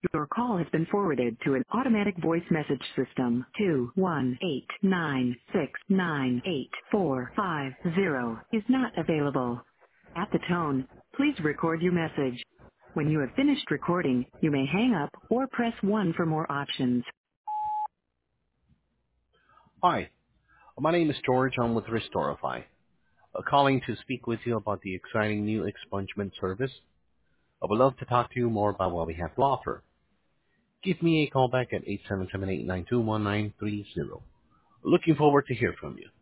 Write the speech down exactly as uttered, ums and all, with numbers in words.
Your call has been forwarded to an automatic voice message system. Two one eight nine six nine eight four five zero is not available. At the tone, please record your message. When you have finished recording, you may hang up or press one for more options. Hi, my name is George. I'm with Restorify. Uh, calling to speak with you about the exciting new expungement service. I would love to talk to you more about what we have to offer. Give me a call back at eight seven seven, eight nine two, one nine three zero. Looking forward to hear from you.